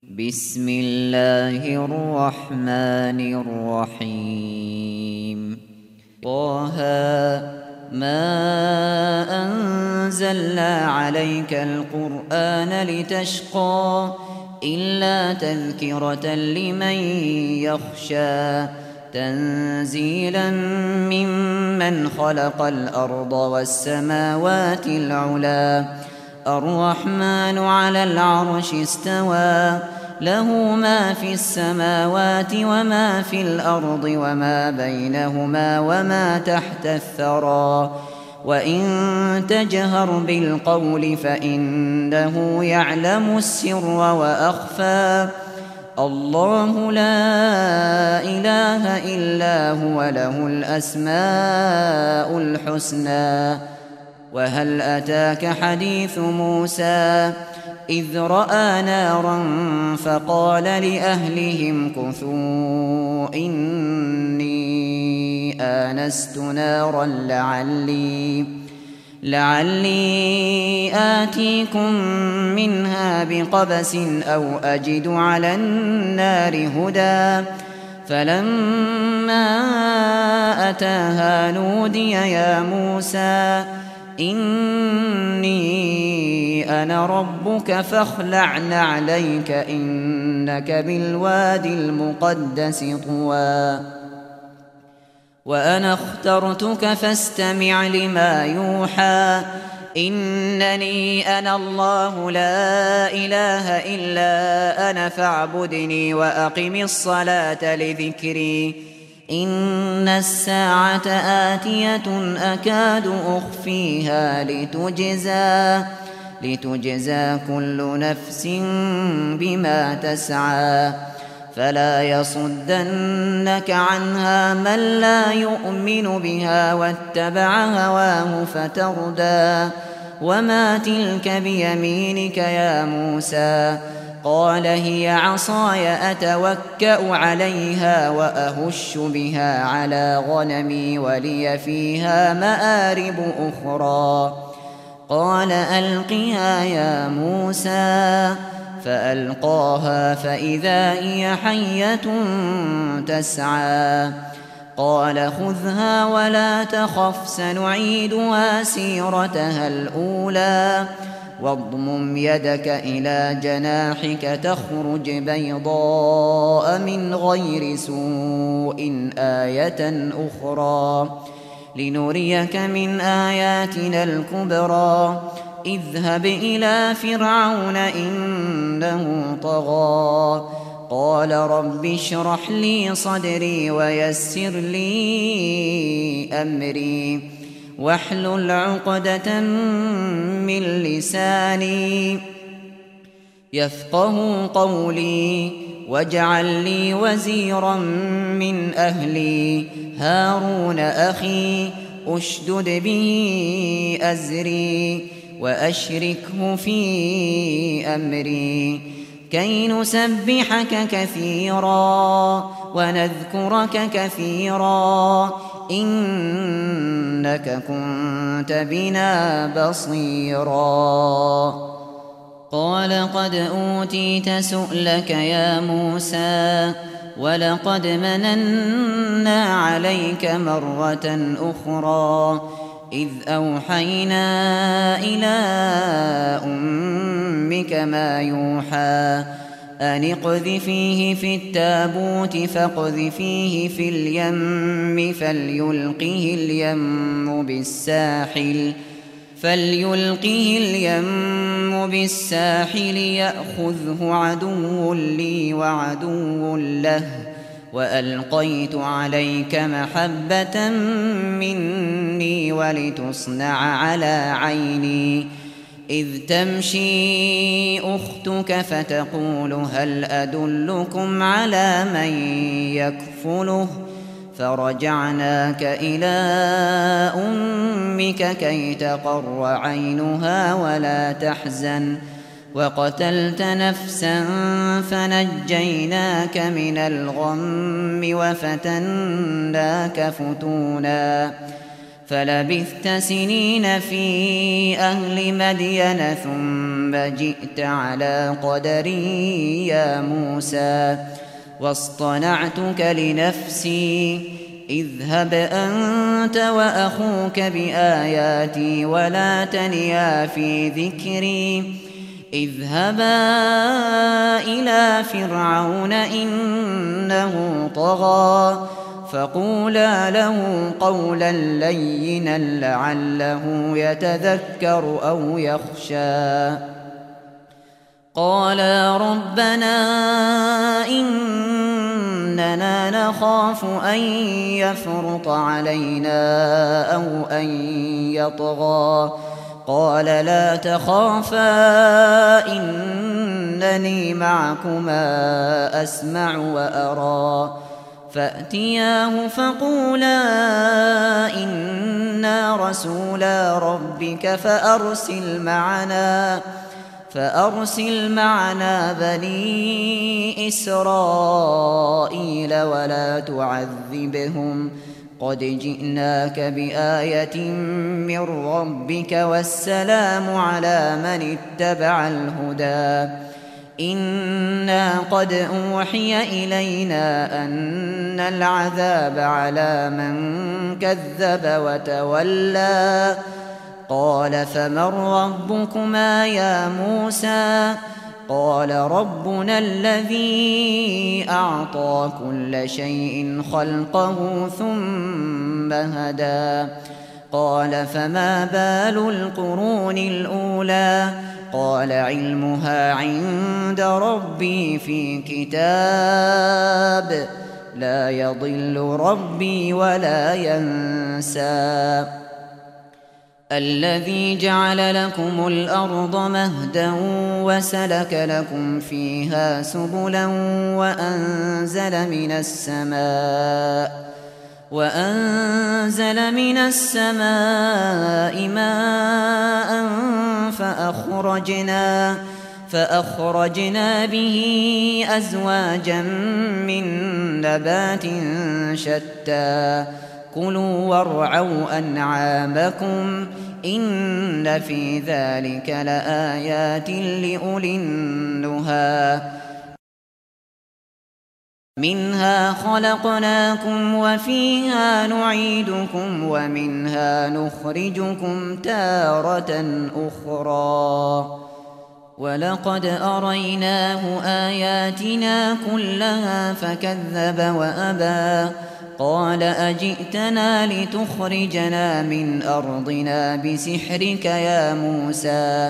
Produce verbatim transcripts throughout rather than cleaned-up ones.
بسم الله الرحمن الرحيم طه ما أنزلنا عليك القرآن لتشقى إلا تذكرة لمن يخشى تنزيلا ممن خلق الأرض والسماوات العلى الرحمن على العرش استوى له ما في السماوات وما في الأرض وما بينهما وما تحت الثرى وإن تجهر بالقول فإنه يعلم السر وأخفى الله لا إله إلا هو له الأسماء الحسنى وهل أتاك حديث موسى إذ رأى نارا فقال لأهلهم كثوا إني آنست نارا لعلي لعلي آتيكم منها بقبس أو أجد على النار هدى فلما أتاها نودي يا موسى إني أنا ربك فاخلع نعليك إنك بالوادي المقدس طوى وأنا اخترتك فاستمع لما يوحى إنني أنا الله لا إله إلا أنا فاعبدني وأقم الصلاة لذكري إن الساعة آتية أكاد أخفيها لتجزى لتجزى كل نفس بما تسعى فلا يصدنك عنها من لا يؤمن بها واتبع هواه فتردى وما تلك بيمينك يا موسى قال هي عصاي أتوكأ عليها وأهش بها على غنمي ولي فيها مآرب أخرى قال ألقها يا موسى فألقاها فإذا هي حية تسعى قال خذها ولا تخف سنعيدها سيرتها الأولى واضمم يدك إلى جناحك تخرج بيضاء من غير سوء آية أخرى لنريك من آياتنا الكبرى اذهب إلى فرعون إنه طغى قال رب اشرح لي صدري ويسر لي أمري واحلل عقدة من لساني يفقه قولي واجعل لي وزيرا من أهلي هارون أخي أشدد به أزري وأشركه في أمري كي نسبحك كثيرا ونذكرك كثيرا إنك كنت بنا بصيرا قال قد أوتيت سؤلك يا موسى ولقد مننا عليك مرة أخرى إذ أوحينا إلى أمك ما يوحى أن اقذفيه في التابوت فاقذفيه في اليم فليلقه اليم بالساحل فليلقه اليم بالساحل يأخذه عدو لي وعدو له وألقيت عليك محبة مني ولتصنع على عيني إذ تمشي أختك فتقول هل أدلكم على من يكفله فرجعناك إلى أمك كي تقر عينها ولا تحزن وقتلت نفسا فنجيناك من الغم وفتناك فتونا فلبثت سنين في أهل مدين ثم ثم جئت على قدري يا موسى واصطنعتك لنفسي اذهب أنت وأخوك بآياتي ولا تنيا في ذكري اذهبا إلى فرعون إنه طغى فقولا له قولا لينا لعله يتذكر أو يخشى قالا ربنا إننا نخاف أن يفرط علينا أو أن يطغى قال لا تخافا إنني معكما أسمع وأرى فأتياه فقولا إنا رسولا ربك فأرسل معنا فأرسل معنا بني إسرائيل ولا تعذبهم قد جئناك بآية من ربك والسلام على من اتبع الهدى إنا قد أوحي إلينا أن العذاب على من كذب وتولى قال فمن ربكما يا موسى قال ربنا الذي أعطى كل شيء خلقه ثم هدى قال فما بال القرون الأولى قال علمها عند ربي في كتاب لا يضل ربي ولا ينسى الذي جعل لكم الأرض مهدا وسلك لكم فيها سبلا وأنزل من السماء وأنزل من السماء ماء فأخرجنا فأخرجنا به أزواجا من نبات شتى كلوا وارعوا أنعامكم إن في ذلك لآيات لأولي النهى منها خلقناكم وفيها نعيدكم ومنها نخرجكم تارة أخرى ولقد أريناه آياتنا كلها فكذب وأبى قال أجئتنا لتخرجنا من أرضنا بسحرك يا موسى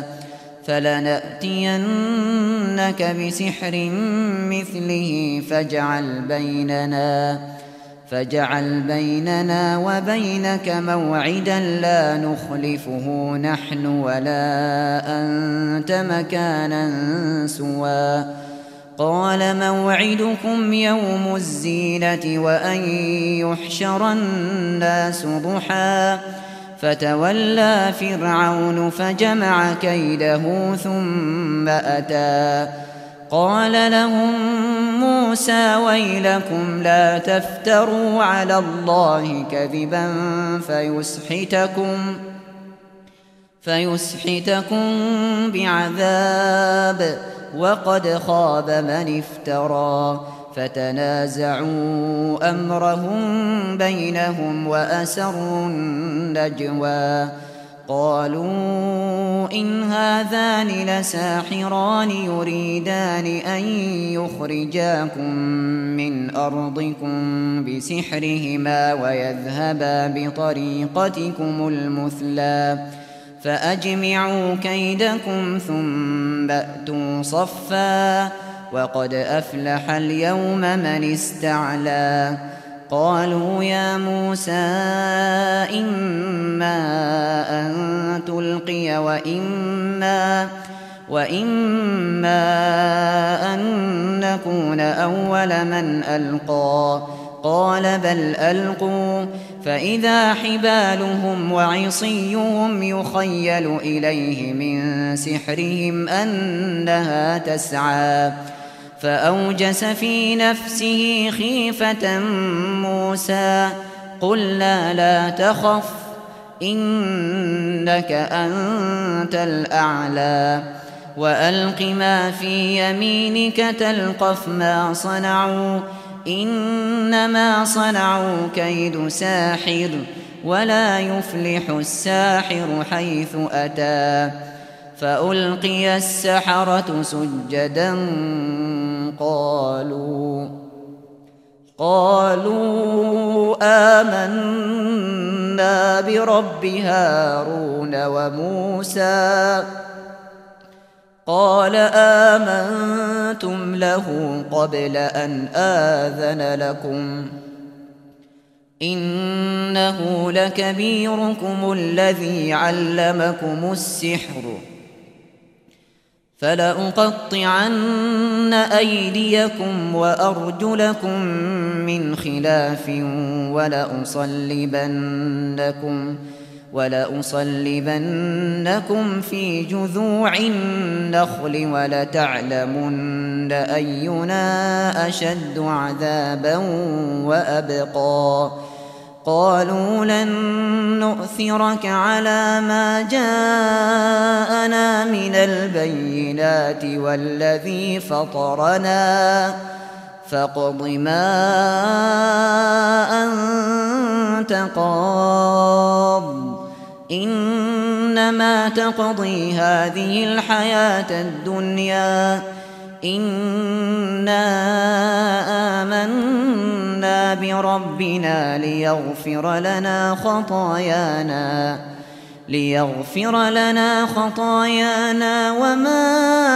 فلنأتينك بسحر مثله فاجعل بيننا فاجعل بيننا وبينك موعدا لا نخلفه نحن ولا أنت مكانا سوى قال موعدكم يوم الزينة وأن يحشر الناس ضحى فتولى فرعون فجمع كيده ثم أتى قال لهم موسى ويلكم لا تفتروا على الله كذبا فيسحتكم فيسحتكم بعذاب وقد خاب من افترى فتنازعوا أمرهم بينهم وأسروا النجوى قالوا إن هذان لساحران يريدان أن يخرجاكم من أرضكم بسحرهما ويذهبا بطريقتكم المثلى فأجمعوا كيدكم ثم أتوا صفا وقد أفلح اليوم من استعلى قالوا يا موسى إما أن تلقي وإما وإما أن نكون أول من ألقى قال بل ألقوا فإذا حبالهم وعصيهم يخيل إليه من سحرهم أنها تسعى فأوجس في نفسه خيفة موسى قلنا لا تخف إنك أنت الأعلى وألق ما في يمينك تلقف ما صنعوا إنما صنعوا كيد ساحر ولا يفلح الساحر حيث أتى فألقي السحرة سجدا قالوا قالوا آمنا برب هارون وموسى قال آمنتم له قبل أن آذن لكم إنه لكبيركم الذي علمكم السحر فلأقطعن أيديكم وأرجلكم من خلاف ولأصلبنكم ولأصلبنكم في جذوع النخل ولتعلمن أينا أشد عذابا وأبقى قالوا لن نؤثرك على ما جاءنا من البينات والذي فطرنا فاقض ما أنت قاض إنما تقضي هذه الحياة الدنيا إنا آمنا بربنا ليغفر لنا خطايانا ليغفر لنا خطايانا وما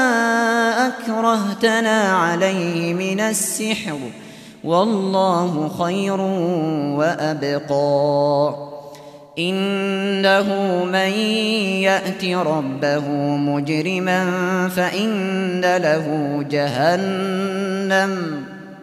أكرهتنا عليه من السحر والله خير وأبقى إنه من يأت ربه مجرما فإن له جهنم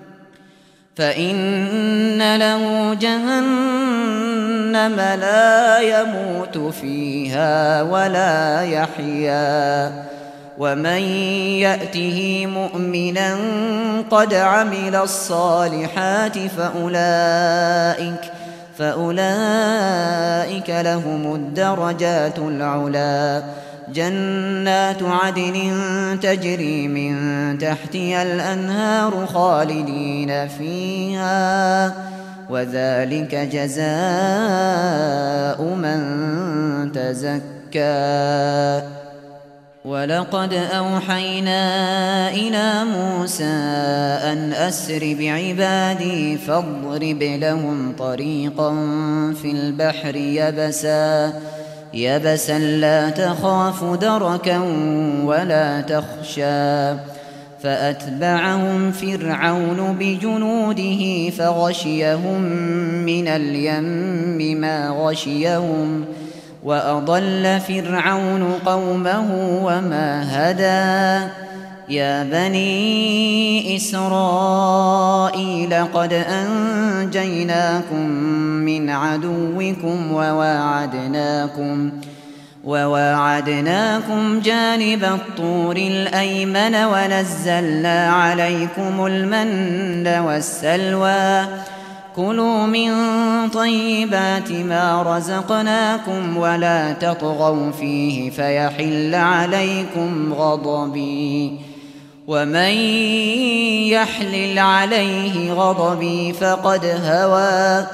فإن له جهنم لا يموت فيها ولا يحيا ومن يأته مؤمنا قد عمل الصالحات فأولئك فأولئك لهم الدرجات العلا جنات عدن تجري من تحتها الأنهار خالدين فيها وذلك جزاء من تزكى ولقد أوحينا إلى موسى أن أسر بعبادي فاضرب لهم طريقا في البحر يبسا يبسا لا تخاف دركا ولا تخشى فأتبعهم فرعون بجنوده فغشيهم من اليم ما غشيهم وأضل فرعون قومه وما هدى يا بني إسرائيل قد أنجيناكم من عدوكم وواعدناكم وواعدناكم جانب الطور الأيمن ونزلنا عليكم المن والسلوى كلوا من طيبات ما رزقناكم ولا تطغوا فيه فيحل عليكم غضبي ومن يحلل عليه غضبي فقد هوى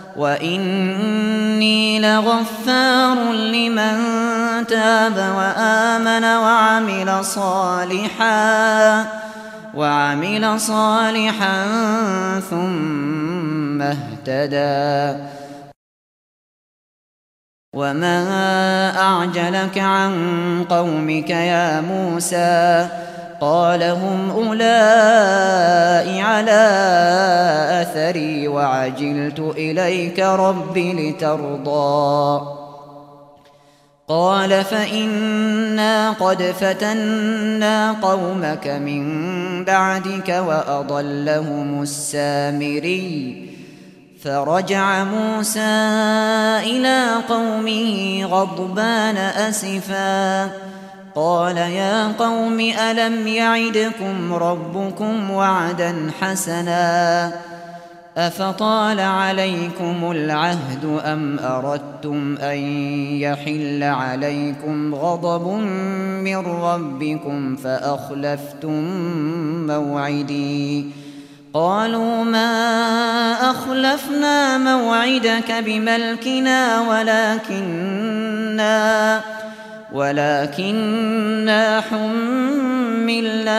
وإني لغفار لمن تاب وآمن وعمل صالحا وعمل صالحا ثم اهتدى وما أعجلك عن قومك يا موسى قال هم أولئك على أثري وعجلت إليك رب لترضى قال فإنا قد فتنا قومك من بعدك وأضلهم السامري فرجع موسى إلى قومه غضبان أسفا قال يا قوم ألم يعدكم ربكم وعدا حسنا أفطال عليكم العهد أم أردتم أن يحل عليكم غضب من ربكم فأخلفتم موعدي قالوا ما أخلفنا موعدك بملكنا ولكننا ولكننا حملنا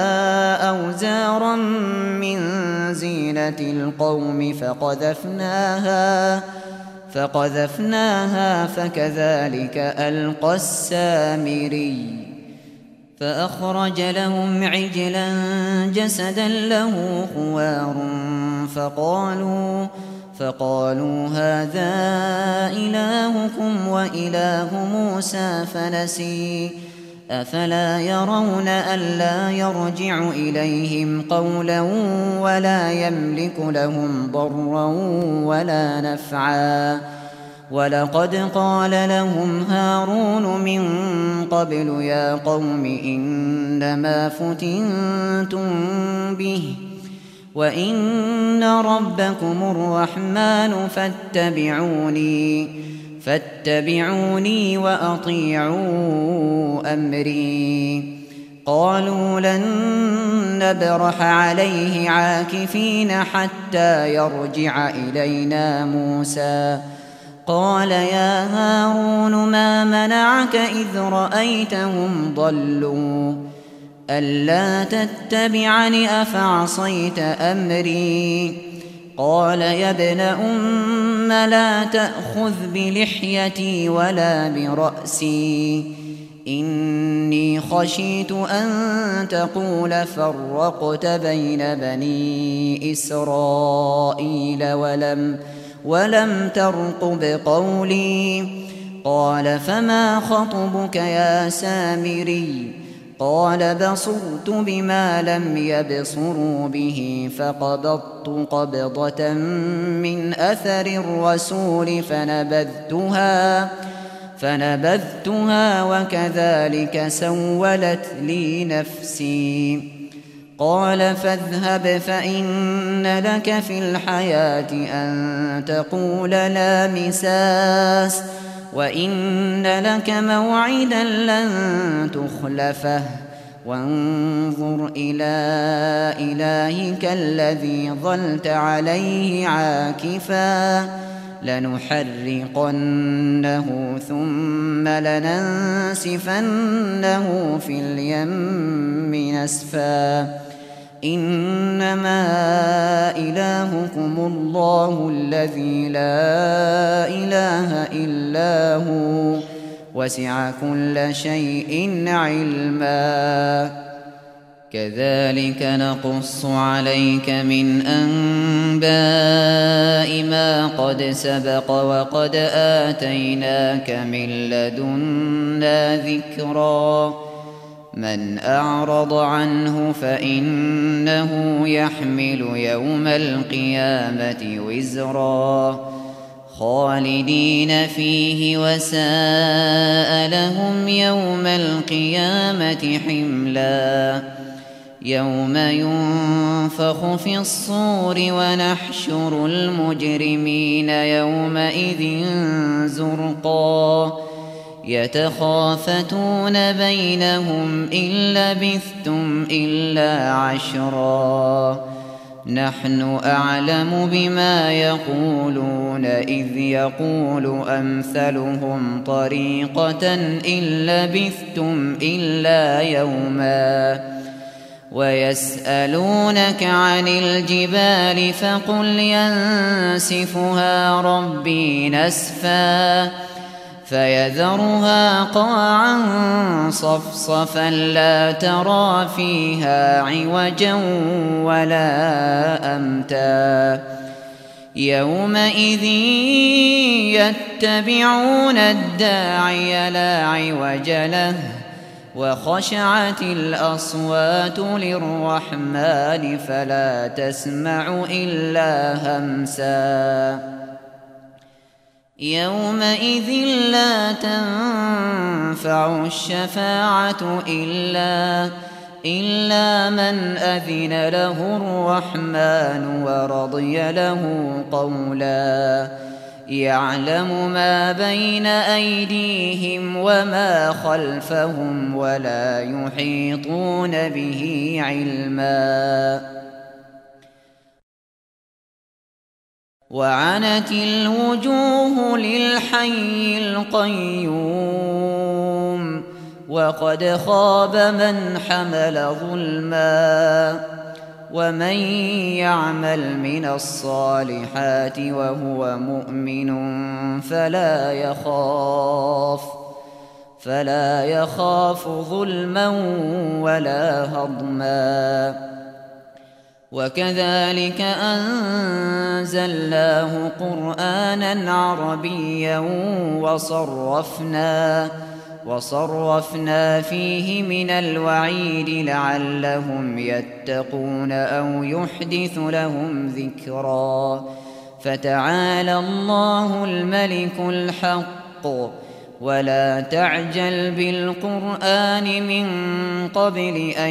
أوزارا من زينة القوم فقذفناها فقذفناها فكذلك ألقى السامري فأخرج لهم عجلا جسدا له خوار فقالوا فقالوا هذا إلهكم وإله موسى فنسي أفلا يرون ألا يرجع إليهم قولا ولا يملك لهم ضرا ولا نفعا ولقد قال لهم هارون من قبل يا قوم إنما فتنتم به وإن ربكم الرحمن فاتبعوني فاتبعوني وأطيعوا أمري قالوا لن نبرح عليه عاكفين حتى يرجع إلينا موسى قال يا هارون ما منعك إذ رأيتهم ضلوا ألا تتبعني أفعصيت أمري قال يا ابن أم لا تأخذ بلحيتي ولا برأسي إني خشيت أن تقول فرقت بين بني إسرائيل ولم ولم ترقب قولي قال فما خطبك يا سامري قال بصرت بما لم يبصروا به فقبضت قبضة من أثر الرسول فنبذتها فنبذتها وكذلك سولت لي نفسي قال فاذهب فإن لك في الحياة أن تقول لا مساس وإن لك موعدا لن تخلفه وانظر إلى إلهك الذي ظلت عليه عاكفا لنحرقنه ثم لننسفنه في اليم نسفا إنما إلهكم الله الذي لا إله إلا هو وسع كل شيء علما كذلك نقص عليك من أنباء ما قد سبق وقد آتيناك من لدنا ذكرا من أعرض عنه فإنه يحمل يوم القيامة وزرا خالدين فيه وساء لهم يوم القيامة حملا يوم ينفخ في الصور ونحشر المجرمين يومئذ زرقا يتخافتون بينهم إن لبثتم إلا عشرا نحن أعلم بما يقولون إذ يقول أمثلهم طريقة إن لبثتم إلا يوما ويسألونك عن الجبال فقل ينسفها ربي نسفا فيذرها قاعا صفصفا لا ترى فيها عوجا ولا أمتا يومئذ يتبعون الداعي لا عوج له وخشعت الأصوات للرحمن فلا تسمع إلا همسا يومئذ لا تنفع الشفاعة إلا إلا من أذن له الرحمن ورضي له قولا يعلم ما بين أيديهم وما خلفهم ولا يحيطون به علما وعنت الوجوه للحي القيوم وقد خاب من حمل ظلما ومن يعمل من الصالحات وهو مؤمن فلا يخاف فلا يخاف ظلما ولا هضما وكذلك أنزلناه قرآنا عربيا وصرفنا وصرفنا فيه من الوعيد لعلهم يتقون أو يحدث لهم ذكرا فتعالى الله الملك الحق ولا تعجل بالقرآن من قبل أن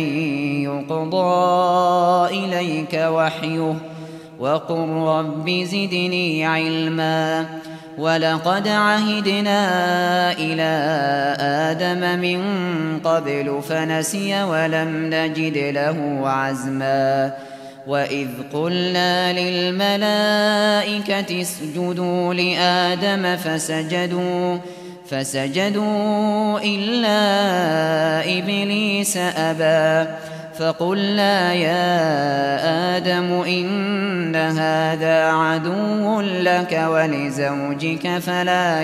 يقضى إليك وحيه وقل رب زدني علما ولقد عهدنا إلى آدم من قبل فنسي ولم نجد له عزما وإذ قلنا للملائكة اسجدوا لآدم فسجدوا فسجدوا إلا إبليس أبى فقلنا يا آدم إن هذا عدو لك ولزوجك فلا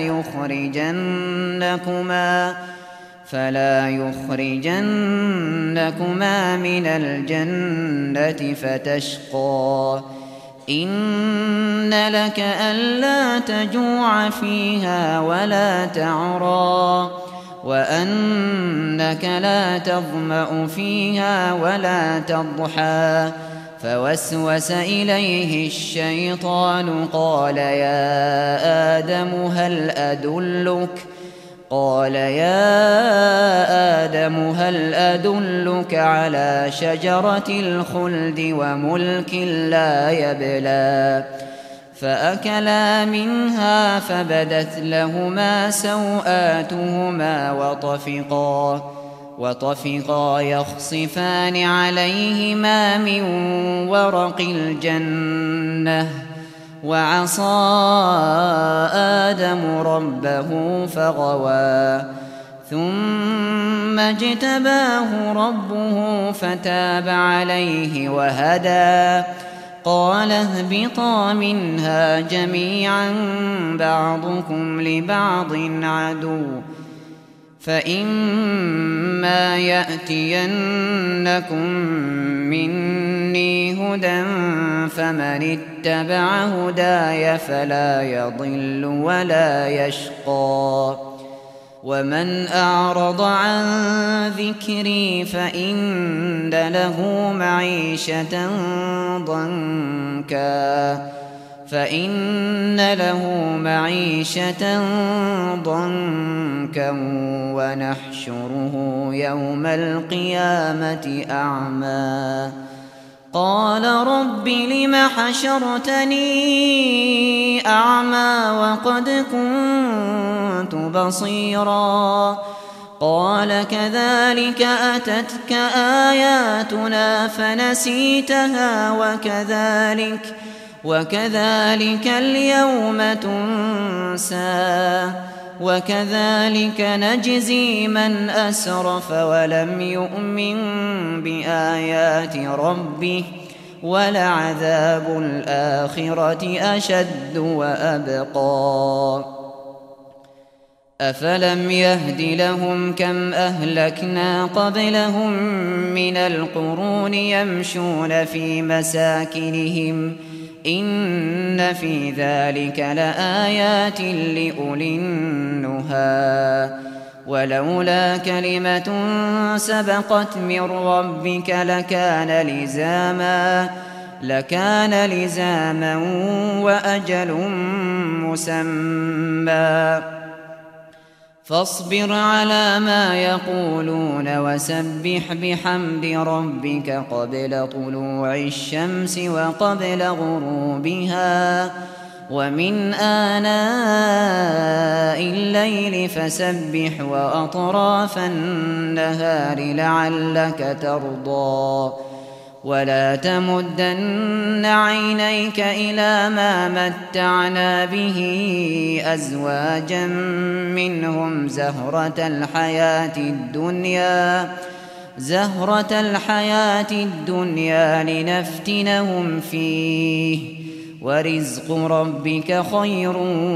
يخرجنكما فلا يخرجنكما من الجنة فتشقى إن لك ألا تجوع فيها ولا تعرى وأنك لا تظمأ فيها ولا تضحى فوسوس إليه الشيطان قال يا آدم هل أدلك قال يا آدم هل أدلك على شجرة الخلد وملك لا يبلى فأكلا منها فبدت لهما سوآتهما وطفقا وطفقا يخصفان عليهما من ورق الجنة وعصى آدم ربه فغوى ثم اجتباه ربه فتاب عليه وهدى قال اهبطا منها جميعا بعضكم لبعض عدو فإما يأتينكم مني هدى فمن اتبع هداي فلا يضل ولا يشقى ومن أعرض عن ذكري فإن له معيشة ضنكا فإن له معيشة ضنكا ونحشره يوم القيامة أعمى قال رب لم حشرتني أعمى وقد كنت بصيرا قال كذلك أتتك آياتنا فنسيتها وكذلك وكذلك اليوم تنسى وكذلك نجزي من أسرف ولم يؤمن بآيات ربه ولعذاب الآخرة أشد وأبقى أفلم يهد لهم كم أهلكنا قبلهم من القرون يمشون في مساكنهم إن في ذلك لآيات لأولي النهى ولولا كلمة سبقت من ربك لكان لزاما لكان لزاما وأجل مسمى فاصبر على ما يقولون وسبح بحمد ربك قبل طلوع الشمس وقبل غروبها ومن آناء الليل فسبح وأطراف النهار لعلك ترضى ولا تمدن عينيك إلى ما متعنا به أزواجا منهم زهرة الحياة الدنيا زهرة الحياة الدنيا لنفتنهم فيه ورزق ربك خير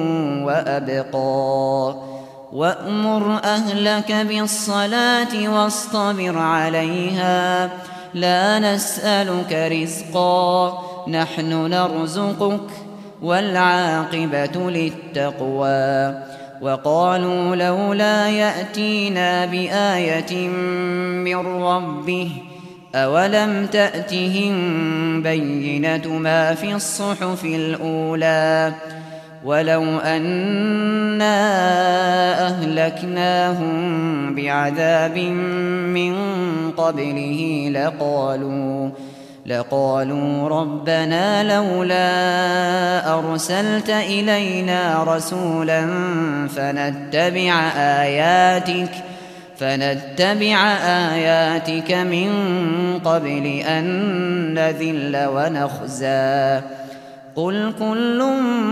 وأبقى وأمر أهلك بالصلاة واصطبر عليها لا نسألك رزقا نحن نرزقك والعاقبة للتقوى وقالوا لولا يأتينا بآية من ربه أولم تأتهم بينة ما في الصحف الأولى ولو أنا أهلكناهم بعذاب من قبله لقالوا لقالوا ربنا لولا أرسلت إلينا رسولا فنتبع آياتك فنتبع آياتك من قبل أن نذل ونخزى قل كل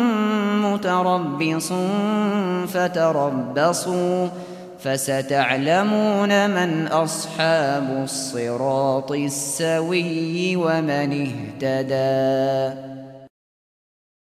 متربص فتربصوا فستعلمون من أصحاب الصراط السوي ومن اهتدى.